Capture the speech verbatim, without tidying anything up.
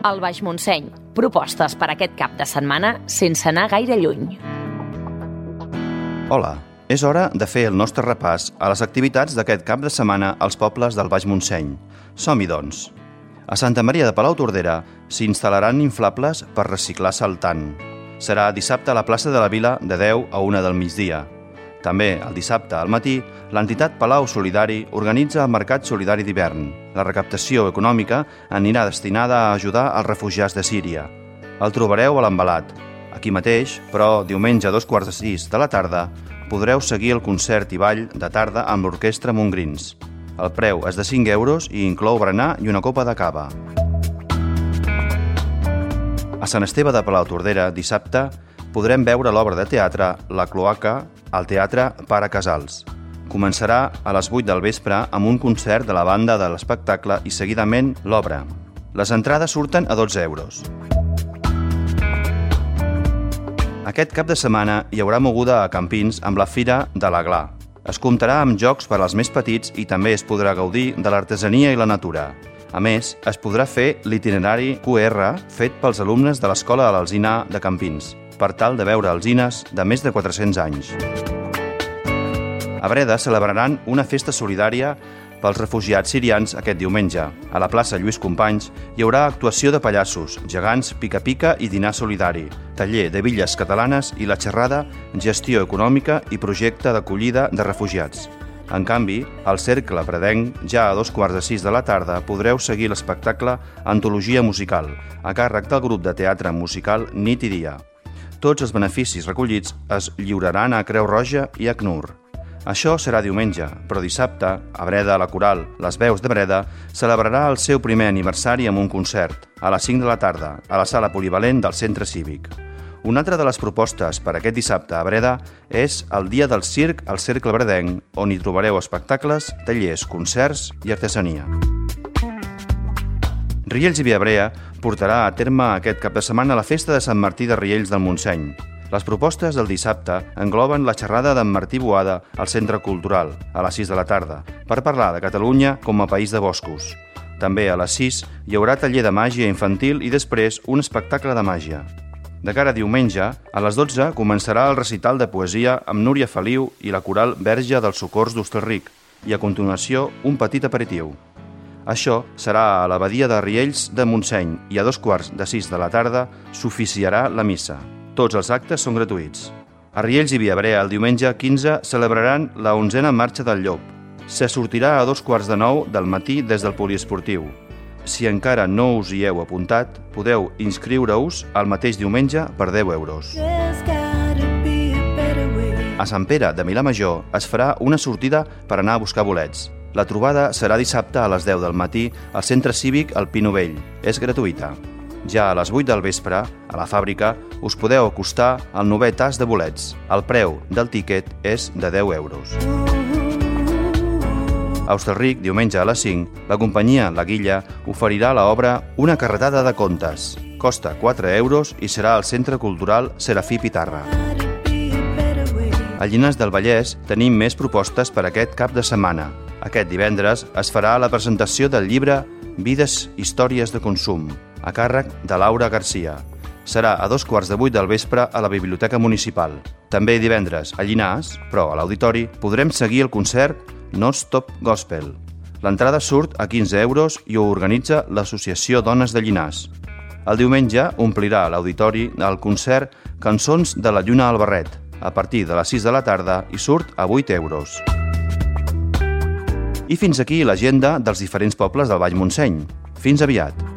al Baix Montseny. Propostes per aquest cap de setmana sense anar gaire lluny. Hola, és hora de fer el nostre repàs a les activitats d'aquest cap de setmana als pobles del Baix Montseny. Som-hi, doncs. A Santa Maria de Palautordera s'instal·laran inflables per reciclar saltant. Serà dissabte a la plaça de la Vila de deu a una del migdia. També, el dissabte al matí, l'entitat Palau Solidari organitza el Mercat Solidari d'hivern. La recaptació econòmica anirà destinada a ajudar els refugiats de Síria. El trobareu a l'Embalat. Aquí mateix, però diumenge a dos quarts de sis de la tarda, podreu seguir el concert i ball de tarda amb l'orquestra Montgrins. El preu és de cinc euros i inclou berenar i una copa de cava. A Sant Esteve de Palautordera, dissabte, podrem veure l'obra de teatre La Cloaca al Teatre Pare Casals. Començarà a les vuit del vespre amb un concert de la banda de l'espectacle i seguidament l'obra. Les entrades surten a dotze euros. Aquest cap de setmana hi haurà moguda a Campins amb la Fira de l'Aglà. Es comptarà amb jocs per als més petits i també es podrà gaudir de l'artesania i la natura. A més, es podrà fer l'itinerari Q R fet pels alumnes de l'Escola de l'Alzina de Campins, per tal de veure alzines de més de quatre-cents anys. A Breda celebraran una festa solidària pels refugiats sirians aquest diumenge. A la plaça Lluís Companys hi haurà actuació de pallassos, gegants, pica-pica i dinar solidari, taller de bitlles catalanes i la xerrada Gestió econòmica i projecte d'acollida de refugiats. En canvi, al Cercle Bredenc, ja a dos quarts de sis de la tarda, podreu seguir l'espectacle Antologia musical, a càrrec del grup de teatre musical Nit i Dia. Tots els beneficis recollits es lliuraran a Creu Roja i a C N U R. Això serà diumenge, però dissabte, a Breda, la Coral Les Veus de Breda celebrarà el seu primer aniversari amb un concert, a les cinc de la tarda, a la sala polivalent del Centre Cívic. Una altra de les propostes per aquest dissabte a Breda és el Dia del Circ al Cercle Bredenc, on hi trobareu espectacles, tallers, concerts i artesania. Riells i Viabrea portarà a terme aquest cap de setmana la festa de Sant Martí de Riells del Montseny. Les propostes del dissabte engloben la xerrada d'en Martí Boada al Centre Cultural, a les sis de la tarda, per parlar de Catalunya com a país de boscos. També a les sis hi haurà taller de màgia infantil i després un espectacle de màgia. De cara a diumenge, a les dotze començarà el recital de poesia amb Núria Feliu i la coral Verge dels Socors d'Hostalric i a continuació un petit aperitiu. Això serà a l'abadia de Riells de Montseny i a dos quarts de sis de la tarda s'oficiarà la missa. Tots els actes són gratuïts. A Riells i Viabrea el diumenge quinze celebraran la onzena marxa del Llop. Se sortirà a dos quarts de nou del matí des del poliesportiu. Si encara no us hi heu apuntat, podeu inscriure-us el mateix diumenge per deu euros. A Sant Pere de Vilamajor es farà una sortida per anar a buscar bolets. La trobada serà dissabte a les deu del matí al Centre Cívic El Pi Novell. És gratuïta. Ja a les vuit del vespre, a la fàbrica, us podeu acostar al novè tas de bolets. El preu del tíquet és de deu euros. A Hostalric, diumenge a les cinc, la companyia La Guilla oferirà l'obra Una carretada de contes. Costa quatre euros i serà al Centre Cultural Serafí Pitarra. A Llinars del Vallès tenim més propostes per aquest cap de setmana. Aquest divendres es farà la presentació del llibre Vides, històries de consum, a càrrec de Laura Garcia. Serà a dos quarts de vuit del vespre a la Biblioteca Municipal. També divendres a Llinars, però a l'auditori, podrem seguir el concert No Stop Gospel. L'entrada surt a quinze euros i ho organitza l'Associació Dones de Llinars. El diumenge omplirà l'auditori el concert Cançons de la Lluna al Barret, a partir de les sis de la tarda i surt a vuit euros. I fins aquí l'agenda dels diferents pobles del Baix Montseny. Fins aviat!